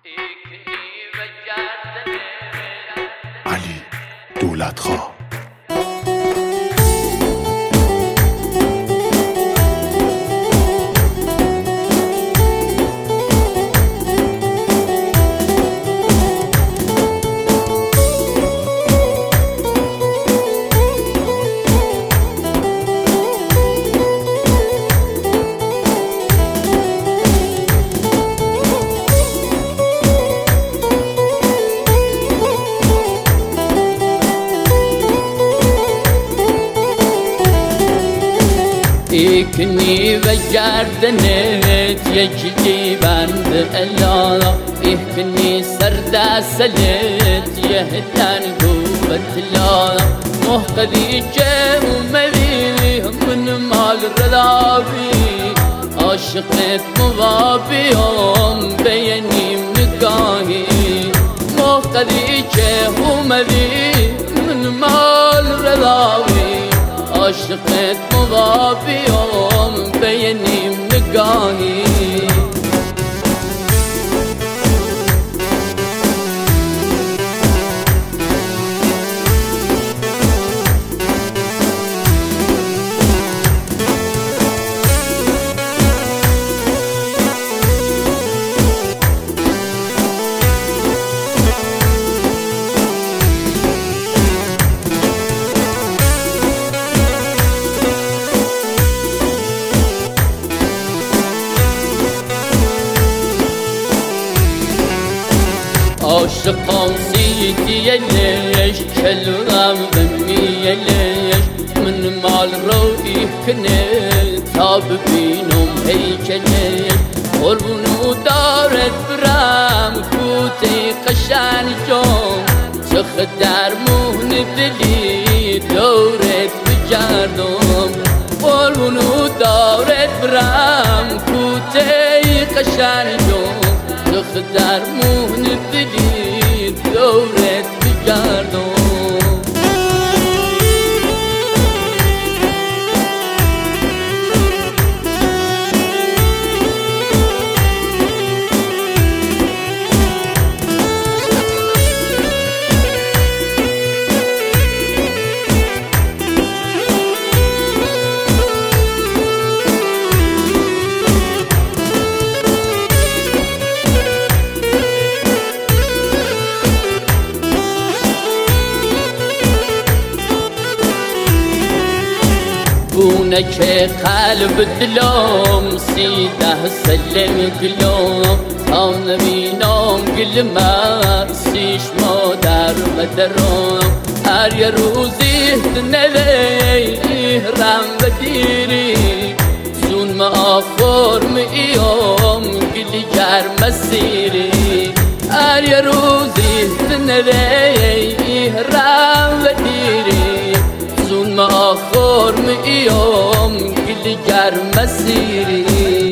علی دولتخواه. İkni ve gerdenet yecdi bend elala İkni serde selet yehden kuvvetla Muhtedi cehmevi min mal relavi Aşık et muvabiyom beyenim nikahi Muhtedi cehmevi min mal relavi Aşık et muvabiyom beyenim nikahi Aşıkam siydi leş kelram bemmi leş Min mal ro'i kne tab binum heykeleş Qorbunu daret bram kuti qashan jom Çıkdar muhni dili dawret bicardum Qorbunu daret bram kuti qashan jom Çıkdar muhni dili dawret bicardum بونك قلب دلوم سيده سلم قلوم تان بینام گل مرسیش مادر مدرم هر یه روزی نوی رم و دیری زون ما آخور میام گلی گرم سیری هر یه روزی نوی رم و دیری زون ما آخور میام گلی گرم سیری